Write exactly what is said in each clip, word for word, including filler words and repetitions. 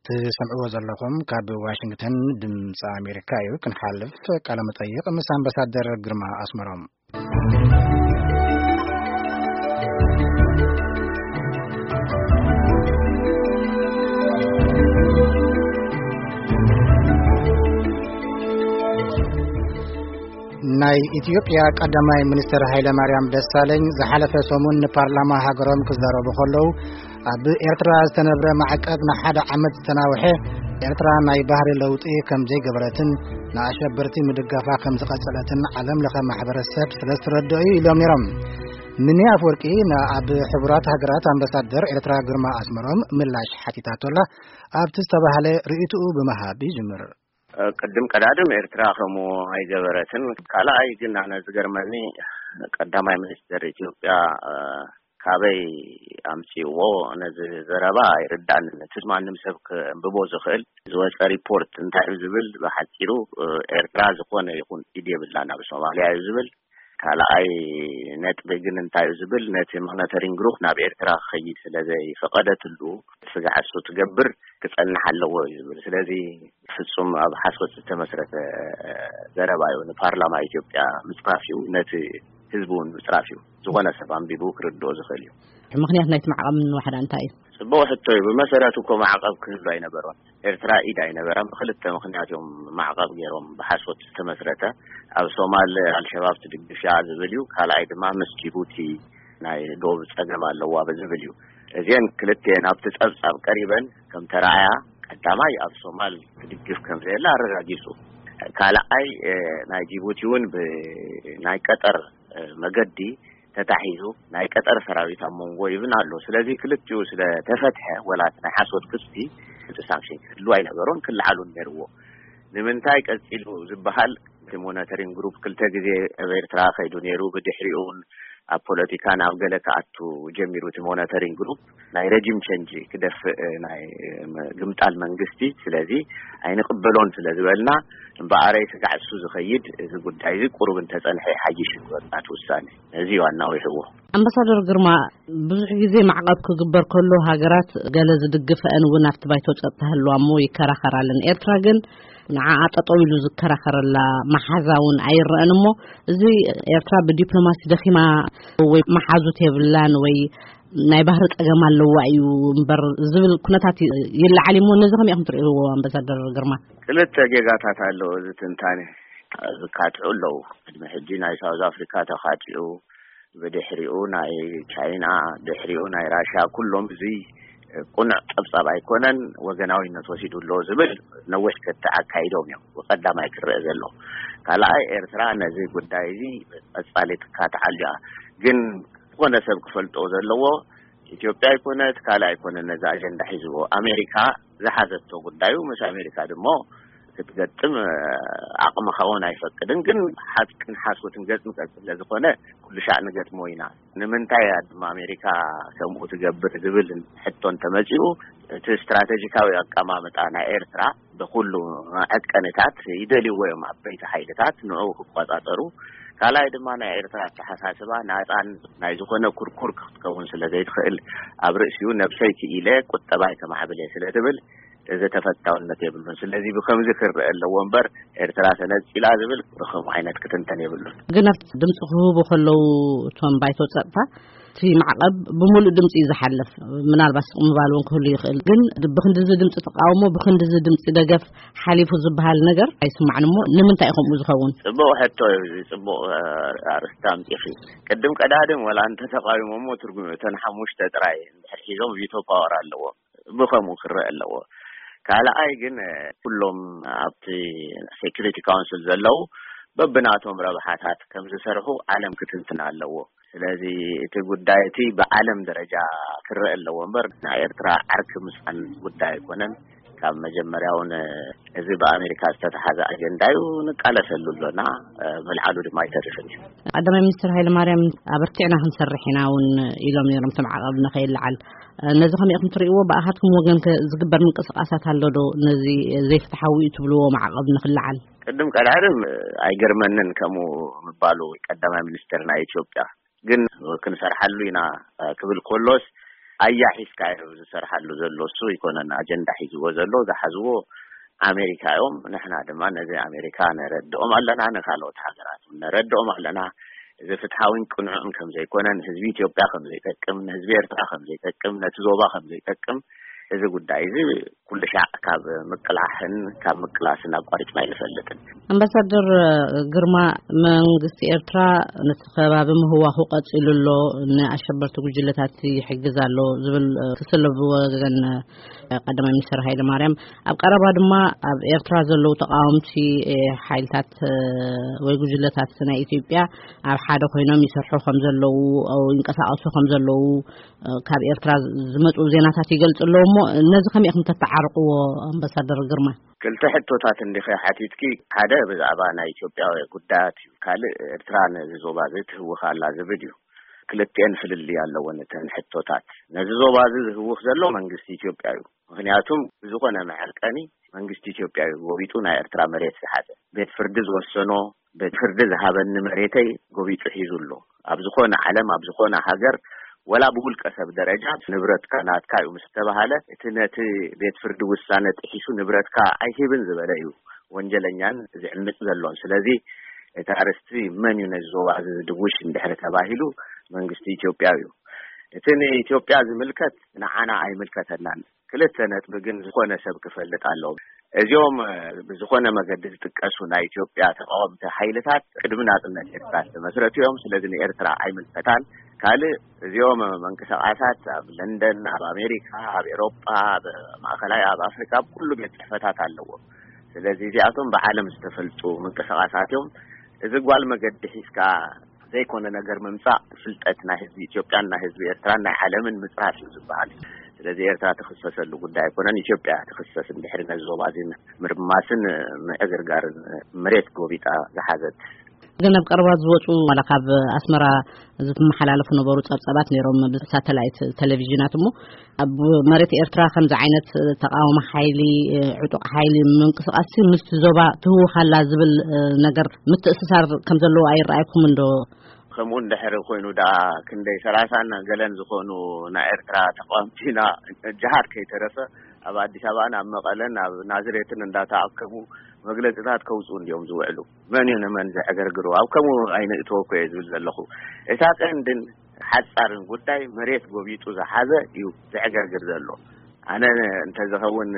تسمعوا زلكم كاب واشنطن دمص أمريكا يمكن حلف كلام طيق مس أمباسادر جرما أسمرهم ናይ ኢትዮጵያ ቀዳማይ ሚኒስትር ኃይለ ማርያም ደሳለኝ ዝሓለፈ ሰሙን ፓርላማ ሃገሮም ክዛረቡ ከለው ኣብ ኤርትራ ዝተነብረ ማዕቀብ ንሓደ ዓመት ዝተናውሐ ኤርትራ ናይ ባህሪ ለውጢ ከም ዘይገበረትን ንኣሸበርቲ ምድጋፋ ከም ዝቀጸለትን ዓለም ለኸ ማሕበረሰብ ስለዝተረድኡ ኢሎም ነይሮም ምንያ አፈወርቂ ኣብ ሕቡራት ሃገራት ኣምባሳደር ኤርትራ ግርማ ኣስመሮም ምላሽ ሓቲታቶላ ኣብቲ ዝተባሃለ ርእይቱ በመሃብ ይጅምር قدم قدادم إرترا خمو أي جبرتن كلا أي جن أنا زجرمني قدام أي منستر إثيوبيا كابي أمشي وو أنا زربا يردان تسمع نمسك ببوز خيل زوج ريبورت نتاع زبل بحكيرو إرترا زقون يكون إيدي بالله بسوماليا زبل كلا أي نت بيجن نتاع زبل نت مغناطرين جروح نبي إرترا خيط سلذي فقدت اللو سجع الصوت جبر كتقلنا حلوه زبل سلذي ፍጹም ኣብ ሓሶት ዝተመስረተ ዘረባ ይሁን ፓርላማ ኢትዮጵያ ምጽፋፊው ነቲ ህዝቡን ምጽራፊው ዝኾነ ሰብ አንቢቡ ክርድኦ ዝኽእል እዩ ምክንያት ናይቲ ማዕቀብ ምን ዋሕዳ እንታይ እዩ ጽቡቕ ሕቶ እዩ ብመሰረቱ እኮ ማዕቀብ ክህሉ ኣይነበሮን ኤርትራ ኢድ ኣይነበረን ብክልተ ምክንያቶም ማዕቀብ ገይሮም ብሓሶት ዝተመስረተ ኣብ ሶማል አልሸባብ ትድግፍ ያ ዝብል እዩ ካልኣይ ድማ ምስ ጅቡቲ ናይ ዶብ ፀገም ኣለዋ ዝብል እዩ እዚን ክልተን ኣብቲ ፀብጻብ ቀሪበን ከም ተራእያ قدامي أب سومال تدقف كم زي لا رجعيسو كلا أي ناي جيبوتيون بناي قطر مجدي تتحيزو ناي قطر سراويت أمونغو يبنالو سلذي كلتيو سلا تفتح ولا تنحسود كسبي تسامشين لو أي نبرون كل حالون نروو لمن تايك أسئلو زبحال كموناترين جروب كل تجزي غير تراخي دونيرو بدحريون البوليتيكان أفجلك أتو جميرو تموناترين جروب ناي رجيم تشنجي كدف ناي قمت على المنجستي سلازي أين قبلون سلازي ولنا بعري سكع السوز خيد إذا قلت عايزك قرب أنت تنحي حاجيش وقت والثاني هذي وانا ويحوه أمباسادر جرما بزح جزء معقب كجبر كله هاجرات جالز دقف أنو نفط بيتوت تهلو أمو يكره خرالن إرتراجن نعات أطول ذكره خرلا محزون عير أنمو زي إرترا بالدبلوماسي دخيمة ومحازوت يبلان وي نايبهرت أجمال لوعي ومبر زبل كنتاتي يلا علمو نزهم يأخذ هو أمباسادر جرما كلت جيجات هتعلو زتنتاني زكاة علو المحجين أي ساوث أفريقيا تخاطئو بدحريو ناي تشاينا دحريو ناي راشا كلهم زي قنع أبصاب يكونن وجناوي نتوسيد اللو زبل نوش كتعكايدهم يوم وقدام يكرر زلوا كلا إرترا نزي قدايزي أسفلت كاتعليا جن كنا سبق فلتو زلوا إثيوبيا يكونت كلا يكون النزاع جند حزبه أمريكا زحزتو قدايو مش أمريكا دمو تتقدم عقم خوانا يفكرن جن حد كن حاسوت نجت مكسر لزقنا كل شيء نجت موينا نمن تايد ما أمريكا سووا تجبر زبل حتى أنت مجيو تستراتيجيكاوي أقامة أنا إيرترا بكله أتكنتات يدلي ويا مع بيت حيدتات نوعه قطعترو كلا إذا ما أنا إيرترا تحساسبا ناتان نايزقنا كر كر كون سلذي يدخل أبرسيو نفسي كإله كتباي كما عبلي سلذبل إذا تفتحوا النتيجة بالنص الذي بخم ذكر اللوامبر إرترا سند إلى زبل بخم عينات كتنتني بالنص. جنفت دمس خو بخلو توم بايتو تصفى في معقب بمول دمس إذا حلف من البس مبالون كل يخل جن بخند زد دمس تقاومه بخند زد دمس إذا جف حليف وزبها النجر يسمع نمو لمن تأخذ مزخون. سبوا حتى سبوا أرستام يخي قدم كدادم ولا أنت تقاوم مو ترجم تنحموش تدري حيزوم فيتو باور اللو بخم وخر اللو. كلا أيجن كلهم أبتي security council زلوا ببناتهم ربحات كم زسرحوا عالم كتنتنا اللو الذي تقول دايتي بعالم درجة كرر اللو أمبر ناير ترى عرك مسأل قداي كونن كم جمريون إذا بأمريكا استتحذ أجندة ونقال سلولنا بالعالو ما يترفني. عندما مستر هاي المريم أبرتعنا هم سرحنا ون إلى ميرم سمع قبلنا خيل العل نزهم يأخذ طريقه بأحدكم وجن كزجبر من قصة أسات هاللودو نزي زي فتحوي تبلوه مع قبلنا خيل العل. قدم كالعلم أي جرمنن كمو مبالو قدام مسترنا إثيوبيا جن كن سرحلوينا قبل كلوس ኣያሒስካ ዝሰርሓሉ ዘሎ እሱ ይኮነና አጀንዳ ሒዝዎ ዘሎ ዝሓዝዎ አሜሪካ ዮም ንሕና ድማ ነዚ አሜሪካ ነረድኦም ኣለና ነካልኦት ሃገራት ነረድኦም ኣለና ዘፍትሐውን ቁንዑን ከም ዘይኮነን ህዝቢ ኢትዮጵያ ከም ዘይጠቅም ህዝቢ ኤርትራ ከም ዘይጠቅም ነቲ ዞባ ከም ዘይጠቅም እዚ ጉዳይ እዚ ኩሉ ሻዕ ካብ መቅላሕን ካብ መቅላስን አቋርጭና ይፈልጥን አምባሳደር ግርማ መንግስት ኤርትራ ነተኸባብ ምህዋኹ ቀጽሉሎ ንአሸበርቱ ጉጅለታት ይሕግዛሎ ዝብል ተሰለቡ ወገን ቀዳማይ ሚኒስትር ሃይለ ማርያም ኣብ ቀረባ ድማ ኣብ ኤርትራ ዘለው ተቃውምቲ ሓይልታት ወይ ጉጅለታት ናይ ኢትዮጵያ ኣብ ሓደ ኮይኖም ይሰርሑ ከም ዘለው او ይንቀሳቀሱ ከም ዘለው ካብ ኤርትራ ዝመጹ ዜናታት ይገልጽሎ ነዚ ከም ይኹም ተተዓርቁዎ አምባሳደር ግርማ ክልተ ሕቶታት እንዲኸ ሓቲትኪ ሓደ ብዛዕባ ናይ ኢትዮጵያ ጉዳያት ካልእ ኤርትራ ንዞባ ዝትህውኻላ ዝብል እዩ ክልተን ፍልል ያለውን ተን ሕቶታት ነዚ ዞባ ዝህውኽ ዘሎ መንግስቲ ኢትዮጵያ እዩ ምክንያቱም ዝኾነ መዓልቀኒ መንግስቲ ኢትዮጵያ እዩ ወቢጡ ናይ ኤርትራ መሬት ዝሓዘ ቤት ፍርዲ ዝወሰኖ ቤት ፍርዲ ዝሃበን መሬተይ ጎቢጡ ሒዙሎ ኣብ ዝኾነ ዓለም ኣብ ዝኾነ ሃገር ولا بقول كسب درجات نبرتك ناتكا ومستبهالة اتنات بيت فرد وسانة تحيشو نبرتك ايهبن زباليو وانجلنيان زعمت ذلون سلازي اتعرستي من ينزو عزيز دوش اندحر تباهلو منغستي إثيوبيايو اتني إثيوبيا زملكت نعانا اي ملكت هنان كلتنات بقن زخونة سبك فلت علوم اليوم بزخونة مقدس تكاسونا إثيوبيا تقوم تحيلتات قدمنات من الإرتراس مسرت يوم سلازني إرترا اي ملكتان كالي اليوم منكسرات بلندن بأمريكا بأوروبا بمعقلاء بأفريقيا كله بيتحفتات علوه ስለዚህ ዚአቶም በዓለም ዝተፈልጡ መንቀሳቀሳትዮም እዚ ጓል መገድሒስ ካ ዘይኮነ ነገር መምጻእ ፍልጠትና ህዝቢ ኢትዮጵያና ህዝቢ ኤርትራና ዓለምን ምጽራፍ ዝባል ስለዚህ ኤርትራ ተخصصሉ ጉዳይ ኮነን ኢትዮጵያ ተخصص እንድሕርና ዞባዚን ምርማስን መእገርጋርን መሬት ጎቢጣ ዝሓዘት ገና በቀርባት ዝወጹ ማለካብ አስመራ ዝትመሐላለፉ ነበሩ ጸብጸባት ነሮም በሳተላይት ቴሌቪዥናትሞ ኣብ መሬት ኤርትራ ከም ዝዓይነት ተቃውሞ ሓይሊ ዕጡቅ ሓይሊ መንቀሳቀሲ ምስቲ ዞባ ትህውኻላ ዝብል ነገር ምትእስሳር ከም ዘሎ አይራይኩም እንዶ ከምኡ እንደሕር ኮይኑ ዳ ክንደይ ሰላሳና ገለን ዝኾኑ ናይ ኤርትራ ተቃውምቲና ጃሃድ ከይተረፈ ኣብ አዲስ አበባን ኣብ መቐለን ኣብ ናዝሬትን እንዳተኣከቡ መግለጽታት ከውጹ እንዲዮም ዝውዕሉ መን የነ መን ዘአገርግሩ ኣብ ከሙ አይነ እቶኮ ይዝብል ዘለኹ እታ ቀንድን ሓጻርን ጉዳይ መሬት ጎቢጡ ዝሓዘ እዩ ዘአገርግር ዘሎ አነ እንተ ዘኸውን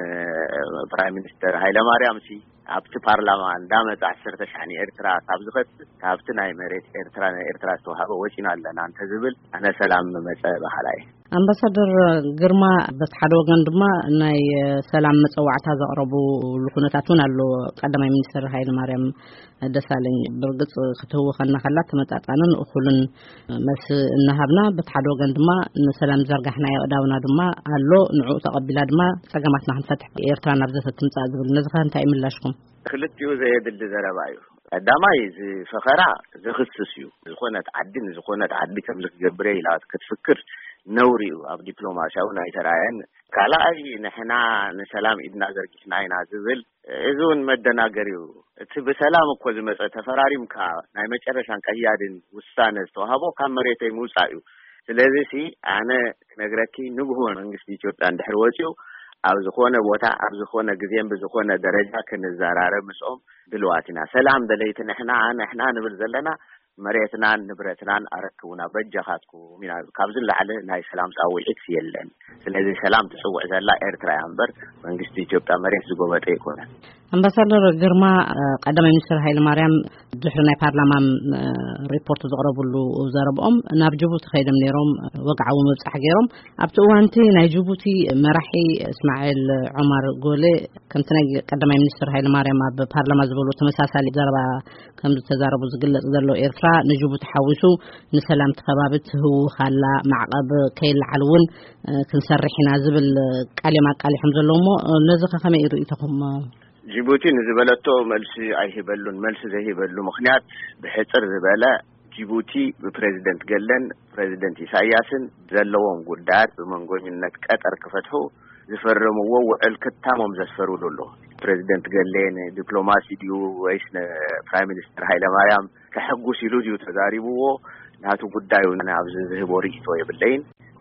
ፕራይም ሚኒስተር ሃይለ ማርያም ሲ ኣብቲ ፓርላማ እንዳመጣ ዓሰርተ ሻዕኒ ኤርትራ ካብ ዝኸት ካብቲ ናይ መሬት ኤርትራ ኤርትራ ተዋሃበ ወጪና ኣለና እንተ ዝብል አነ ሰላም መጸ ባህላይ አምባሳደር ግርማ በተሓደ ወገን ድማ ናይ ሰላም መጽዋዕታ ዘቅረቡ ልኹነታቱን አሎ ቀዳማይ ሚኒስተር ሃይለ ማርያም ደሳለኝ ብርግጽ ክትህወኸና ከላ ተመጣጣንን እኹልን መስ እናሃብና በተሓደ ወገን ድማ ሰላም ዘርጋሕና ያዳውና ድማ አሎ ንዑ ተቀቢላ ድማ ጸገማትና ክንፈትሕ ኤርትራ ናብ ዘተትምጻ ዝብል ነዝኻ እንታይ ይምላሽኩም ክልቲኡ ዘየድል ዘረባዩ ቀዳማይ ዝፈኸራ ዝኽስስ እዩ ዝኾነት ዓድን ዝኾነት ዓዲ ከም ዝገብረ ኢላ ክትፍክር نوري أب دبلوماسيو نايتراين كلا أي نحنا نسلام إدنا زرقنا إنا زبل إذون مدنا قريو تبسلام كوز مسألة تفراريم كا ناي مجرشان كهيادين وستانس توهابو كامريتي موسايو سلازي سي أنا نقرأكي نبهون انجسدي جوتان دحرواتيو أو زخونة بوتا أو زخونة قذين بزخونة درجة كنزارارة مسؤوم دلواتنا سلام دليت نحنا نحنا نبرزلنا مريتنا نبرتنا أركونا بجهاتكو من كابزل لعله ناي سلام ساوي إكس يلن سلذي سلام تسوع زلا إيرترا أمبر منجستي جوبتا مريت زقوبة إيكونا أمباسادر جرما قدام مينستر هايل مريم دحرنا برلمان ريبورت زغربلو وزاربهم ناب جيبوتي خيدم نيروم وقعوا مبصح غيرهم ابتوانتي ناي جيبوتي مرحي اسماعيل عمر قولي كنت قدام مينستر هايل مريم ببرلمان زبلو تمساسالي زربا كم تزاربو زغلص زلو إيرترا نجيبوتي حوسو نسلام تخبابت هو خلا معقب كيل علون كنسرحنا زبل كلمه قال حمزلومو نزخ خمي رؤيتكم جيبوتي نزبلتو ملسي ايهبلون ملس زيهبلو مخنيات بحصر زباله جيبوتي ببريزيدنت قالن بريزيدنت إساياسن زلوهم قدات بمنغومنت قطر كفتحو زفرمو وعل كتامم زسفرو دولو بريزيدنت قالن دبلوماسي ديو ويس برايم مينستر هايل ماريام كحقو سيلو ديو تزاريبو ناتو قدايو انا ابز زهبوري تو يبلين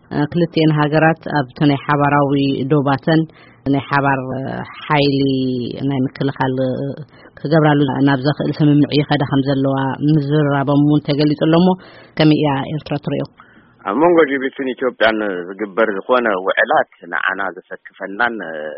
ክልቲአን ሃገራት ኣብ ተናይ ሓባራዊ ዶባተን ናይ ሓባር ሓይሊ ናይ ምክልኻል ክገብራሉ ናብ ዘኽእል ስምምዕ ይኸዳ ከም ዘለዋ ምዝራቦም እውን ተገሊጹሎሞ ከመይ እያ ኤርትራ ትሪኦ? ኣብ መንጎ ጅቡቲን ኢትዮጵያን ዝግበር ዝኾነ ውዕላት ንዓና ዘሰክፈናን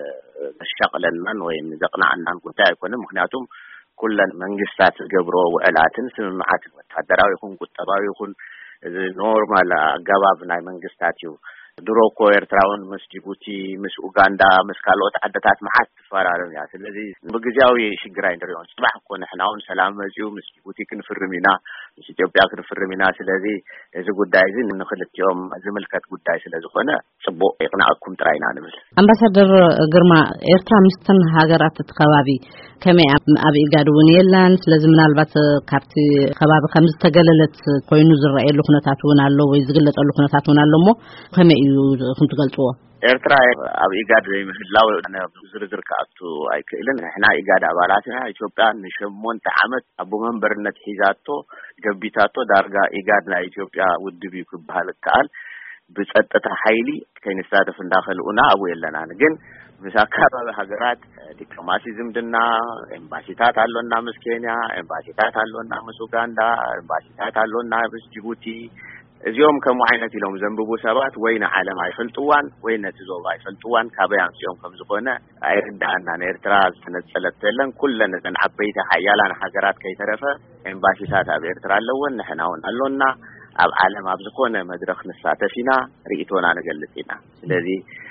ዘሻቕለናን ወይ ዘቕናዕናን ጉዳይ ኣይኮነን። ምክንያቱም ኩለን መንግስታት ዝገብሮ ውዕላትን ስምምዓትን ወታደራዊ ይኹን ቁጠባዊ ይኹን ኖርማል ኣገባብ ናይ መንግስታት እዩ። ድሮ እኮ ኤርትራውን ምስ ጅቡቲ ምስ ኡጋንዳ ምስ ካልኦት ዓድታት መዓት ተፈራረም እያ። ስለዚ ብግዚያዊ ሽግር ኣይንሪኦን። ፅባሕ እኮ ንሕና እውን ሰላም መፅኡ ምስ ጅቡቲ ክንፍርም ኢና ምስ ኢትዮጵያ ክንፍርም ኢና። ስለዚ እዚ ጉዳይ እዚ ንኽልቲኦም ዝምልከት ጉዳይ ስለ ዝኾነ ፅቡቅ ይቕናዕኩም ጥራይና ንብል። ኣምባሳደር ግርማ ኤርትራ ምስተን ሃገራት ተኸባቢ ከመይ ኣብ ኢጋድ እውን የላን። ስለዚ ምናልባት ካብቲ ከባቢ ከም ዝተገለለት ኮይኑ ዝረአየሉ ኩነታት እውን ኣሎ ወይ ዝግለጸሉ ኩነታት እውን ኣሎ እሞ ከመይ እዩ ክትገልጽዎ? ኤርትራ ኣብ ኢጋድ ዘይምህላው ዝርዝር ከኣቱ ኣይክእልን። ንሕና ኢጋድ ኣባላት ኢና። ኢትዮጵያ ንሸሞንተ ዓመት ኣብ መንበርነት ሒዛቶ ገቢታቶ ዳርጋ ኢጋድ ናይ ኢትዮጵያ ውድብ እዩ ክበሃል ከኣል ብጸጥታ ሓይሊ ከይንሳተፍ እንዳኸልኡና ኣብኡ የለና። ግን ምስ ኣካባቢ ሃገራት ዲፕሎማሲ ዝምድና ኤምባሲታት ኣሎና ምስ ኬንያ፣ ኤምባሲታት ኣሎና ምስ ኡጋንዳ፣ ኤምባሲታት ኣሎና ምስ ጅቡቲ። እዚኦም ከም ዓይነት ኢሎም ዘንብቡ ሰባት ወይ ንዓለም ኣይፈልጥዋን ወይ ነቲ ዞባ ኣይፈልጥዋን ካበይ ኣምፅኦም ከም ዝኾነ ኣይርዳእናን። ኤርትራ ዝተነፀለት የለን። ኩለን እዘን ዓበይቲ ሓያላን ሃገራት ከይተረፈ ኤምባሲታት ኣብ ኤርትራ ኣለወን። ንሕና እውን ኣሎና ኣብ ዓለም ኣብ ዝኾነ መድረኽ ንሳተፍ ኢና፣ ርእቶና ንገልጽ ኢና። ስለዚ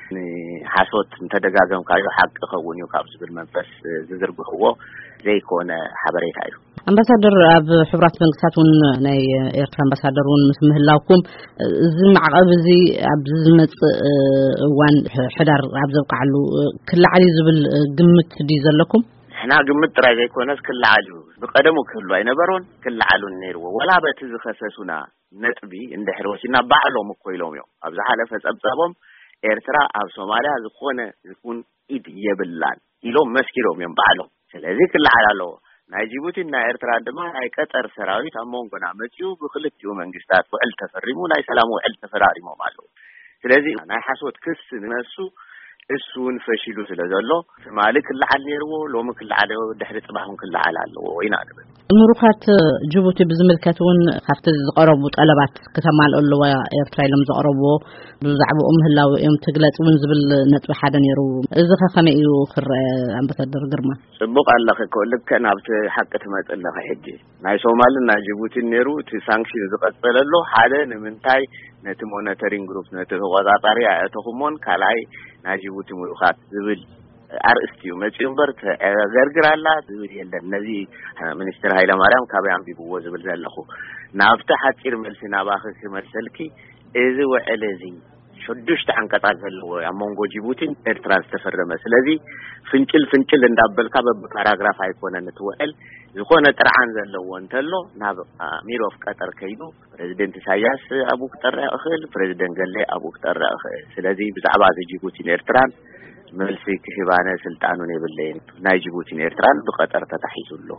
ሓሶት እንተደጋገምካዮ ሓቂ ኸውን እዩ ካብ ዝብል መንፈስ ዝዝርግሕዎ ዘይኮነ ሓበሬታ እዩ። ኣምባሳደር ኣብ ሕቡራት መንግስታት እውን ናይ ኤርትራ ኣምባሳደር እውን ምስ ምህላውኩም እዚ ማዕቀብ እዚ ኣብ ዝመጽእ እዋን ሕዳር ኣብ ዘብቃዕሉ ክላዓሊ ዝብል ግምት ዲ ዘለኩም? ንሕና ግምት ጥራይ ዘይኮነስ ክላዓሉ ብቀደሙ ክህሉ ኣይነበሮን ክላዓሉ ነይርዎ ወላ በቲ ዝኸሰሱና ነጥቢ እንድሕር ወሲድና ባዕሎም እኮ ኢሎም እዮም ኣብ ዝሓለፈ ጸብጻቦም ኤርትራ ኣብ ሶማልያ ዝኾነ ዝኩን ኢድ የብላን ኢሎም መስኪሮም እዮም ባዕሎም። ስለዚ ክላዓል ኣለዎ። ናይ ጅቡቲ ናይ ኤርትራ ድማ ናይ ቀጠር ሰራዊት ኣብ መንጎና መፅኡ ብክልቲኡ መንግስታት ውዕል ተፈሪሙ ናይ ሰላም ውዕል ተፈራሪሞም ኣለዉ። ስለዚ ናይ ሓሶት ክስ ዝነሱ እሱን ፈሽሉ ስለ ዘሎ ትማሊ ክላዓል ነይርዎ ሎሚ ክላዓል ድሕሪ ጽባሕን ክላዓል ኣለዎ ወይና ንብል። ምሩኻት ጅቡቲ ብዝምልከት እውን ካብቲ ዝቐረቡ ጠለባት ከተማልአለዋ ኤርትራ ኢሎም ዘቕረብዎ ብዛዕባኦም ምህላው እዮም ትግለጽ እውን ዝብል ነጥቢ ሓደ ነይሩ። እዚ ከመይ እዩ ክርአ ኣምባሳደር ግርማ? ጽቡቕ ኣለኸ ልክዕ ናብቲ ሓቂ ትመጽእ ኣለኸ። ሕጂ ናይ ሶማልን ናይ ጅቡቲን ነይሩ እቲ ሳንክሽን ዝቐጽለሎ ሓደ ንምንታይ ነቲ ሞኒተሪንግ ግሩፕ ነቲ ተቆጣጣሪ ኣእተኹሞን ካልኣይ ናይ ጅቡቲ ምሩኻት ዝብል ኣርእስቲ እዩ መፅኡ እምበር ገርግራላ ዝብል የለን። ነዚ ሚኒስትር ሃይለማርያም ካበይ ኣንቢብዎ ዝብል ዘለኹ ናብቲ ሓፂር መልሲ ናባኺ ክመልሰልኪ እዚ ውዕል እዚ ሽዱሽተ አንቀጻት ዘለዎ ኣብ መንጎ ጅቡቲን ኤርትራን ዝተፈረመ። ስለዚ ፍንጭል ፍንጭል እንዳበልካ በፓራግራፍ ኣይኮነን ትውዕል ዝኾነ ጥርዓን ዘለዎ እንተሎ ናብ ሚር ኦፍ ቀጠር ከይዱ ፕሬዚደንት ኢሳያስ ኣብኡ ክጠርዕ ይኽእል፣ ፕሬዚደንት ገሌ ኣብኡ ክጠርዕ ይኽእል። ስለዚ ብዛዕባ ጅቡቲን ኤርትራን መልሲ ክህባነ ስልጣኑን የብለይን። ናይ ጅቡቲን ኤርትራን ብቀጠር ተታሒዙ ኣሎ።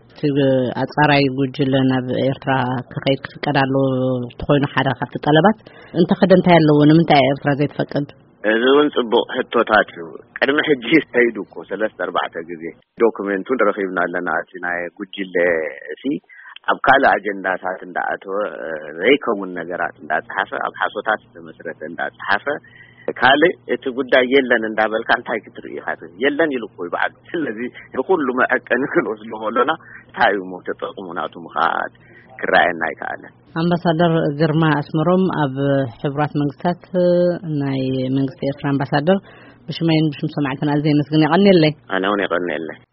ኣጻራይ ጉጅለ ናብ ኤርትራ ክኸይድ ክፍቀድ ኣሎ ተኾይኑ ሓደ ካብቲ ጠለባት እንተኸደንታ ያለው ንምንታይ ኤርትራ ዘይትፈቅድ? እዚ እውን ጽቡቕ ሕቶታት እዩ። ቅድሚ ሕጂ ሰይዱ እኮ ሰለስተ ኣርባዕተ ግዜ ዶክመንቱን ረኺብና ኣለና። እቲ ናይ ጉጅለ እሲ ኣብ ካልእ ኣጀንዳታት እንዳኣተወ ዘይከውን ነገራት እንዳፀሓፈ ኣብ ሓሶታት ዝተመስረተ እንዳፀሓፈ ካልእ እቲ ጉዳይ የለን እንዳበልካ እንታይ ክትርኢ ኢኻ? የለን ኢሉ እኮ ይበዓሉ። ስለዚ ብኩሉ መዐቀን ክንወስዶ ከለና እንታይ እዩ ተጠቕሙናቱ ምኻት ክራኣየና ኣይከኣለን። ኣምባሳደር ግርማ ኣስመሮም ኣብ ሕቡራት መንግስታት ናይ መንግስቲ ኤርትራ ኣምባሳደር ብሽመይን ብሽም ሰማዕተና ኣዝየ መስግን ይቐኒለይ። ኣነ እውን ይቐኒለይ።